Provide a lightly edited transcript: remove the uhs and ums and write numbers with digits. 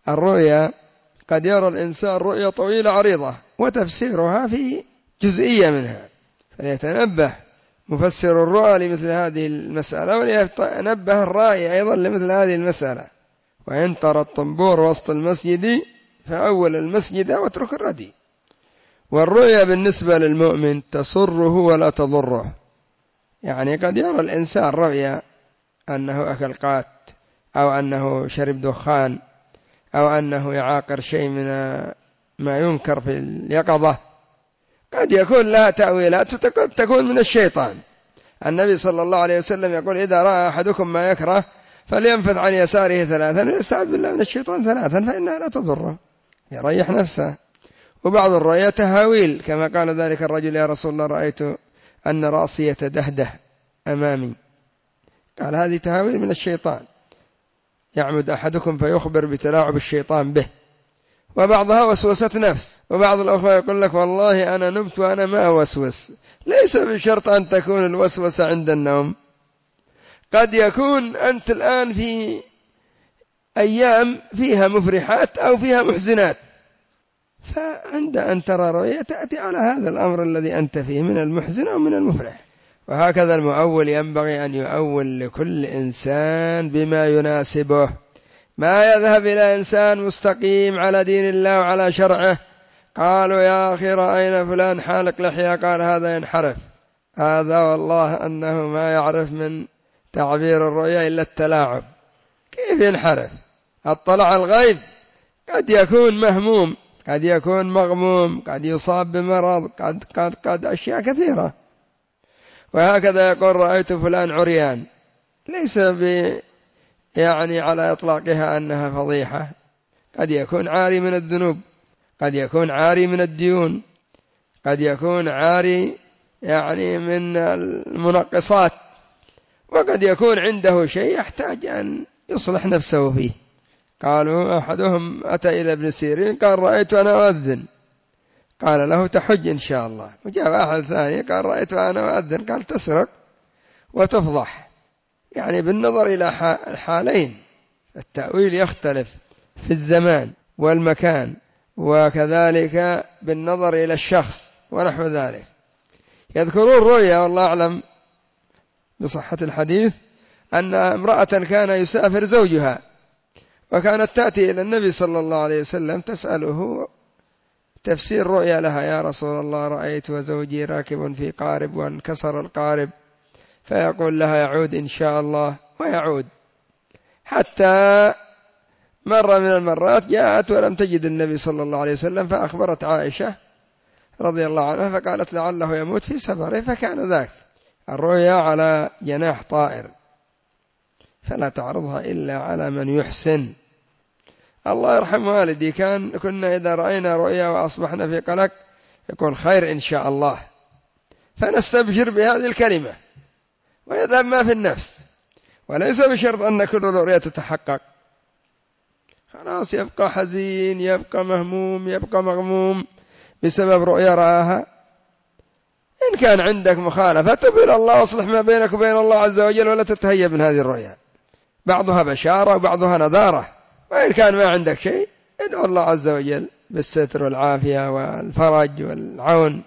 الرؤيا قد يرى الإنسان رؤيا طويلة عريضة وتفسيرها في جزئية منها، فليتنبه مفسر الرؤى لمثل هذه المسألة، وليتنبه الرائي أيضا لمثل هذه المسألة. وإن ترى الطنبور وسط المسجد فأول المسجد واترك الردي. والرؤيا بالنسبة للمؤمن تسره ولا تضره، يعني قد يرى الإنسان رؤيا أنه أكل قات، أو أنه شرب دخان، أو أنه يعاقر شيء من ما ينكر في اليقظة، قد يكون لها تأويلات قد تكون من الشيطان. النبي صلى الله عليه وسلم يقول: إذا رأى أحدكم ما يكره فلينفث عن يساره ثلاثا ويستعذ بالله من الشيطان ثلاثا فإنها لا تضره، يريح نفسه. وبعض الرؤيا تهاويل، كما قال ذلك الرجل: يا رسول الله رأيت أن رأسي يتدهده أمامي، قال: هذه تهاويل من الشيطان، يعمد أحدكم فيخبر بتلاعب الشيطان به. وبعضها وسوسة نفس. وبعض الأخوة يقول لك: والله أنا نمت وأنا ما أوسوس. ليس بشرط أن تكون الوسوسة عند النوم، قد يكون أنت الآن في أيام فيها مفرحات أو فيها محزنات، فعند أن ترى رؤيا تأتي على هذا الأمر الذي أنت فيه من المحزن أو من المفرح. وهكذا المؤول ينبغي أن يؤول لكل إنسان بما يناسبه، ما يذهب إلى إنسان مستقيم على دين الله وعلى شرعه قالوا: يا أخي رأينا فلان حالق لحية، قال: هذا ينحرف، هذا والله أنه ما يعرف من تعبير الرؤيا إلا التلاعب. كيف ينحرف؟ اطلع الغيب، قد يكون مهموم، قد يكون مغموم، قد يصاب بمرض، قد أشياء كثيرة. وهكذا يقول: رأيت فلان عريان، ليس يعني على إطلاقها أنها فضيحة، قد يكون عاري من الذنوب، قد يكون عاري من الديون، قد يكون عاري يعني من المنقصات، وقد يكون عنده شيء يحتاج أن يصلح نفسه فيه. قالوا: أحدهم أتى إلى ابن سيرين قال: رأيت أنا أؤذن، قال له: تحج إن شاء الله. وجاء أحد ثاني قال: رأيت أنا أؤذن، قال: تسرق وتفضح. يعني بالنظر إلى الحالين التأويل يختلف في الزمان والمكان، وكذلك بالنظر إلى الشخص ونحو ذلك. يذكرون رؤيا والله أعلم بصحة الحديث أن امرأة كان يسافر زوجها، وكانت تأتي إلى النبي صلى الله عليه وسلم تسأله تفسير رؤيا لها: يا رسول الله رأيت وزوجي راكب في قارب وانكسر القارب، فيقول لها: يعود إن شاء الله، ويعود. حتى مرة من المرات جاءت ولم تجد النبي صلى الله عليه وسلم، فأخبرت عائشة رضي الله عنها، فقالت: لعله يموت في سفره. فكان ذاك الرؤيا على جناح طائر، فلا تعرضها إلا على من يحسن. الله يرحم والدي، كنا إذا رأينا رؤيا وأصبحنا في قلق يقول: خير إن شاء الله، فنستبشر بهذه الكلمة ويذهب ما في النفس. وليس بشرط أن كل رؤيا تتحقق، خلاص يبقى حزين، يبقى مهموم، يبقى مغموم بسبب رؤيا رآها. إن كان عندك مخالفة تب إلى الله واصلح ما بينك وبين الله عز وجل، ولا تتهيب من هذه الرؤيا، بعضها بشارة وبعضها نذارة. وإن كان ما عندك شيء ادعو الله عز وجل بالستر والعافية والفرج والعون.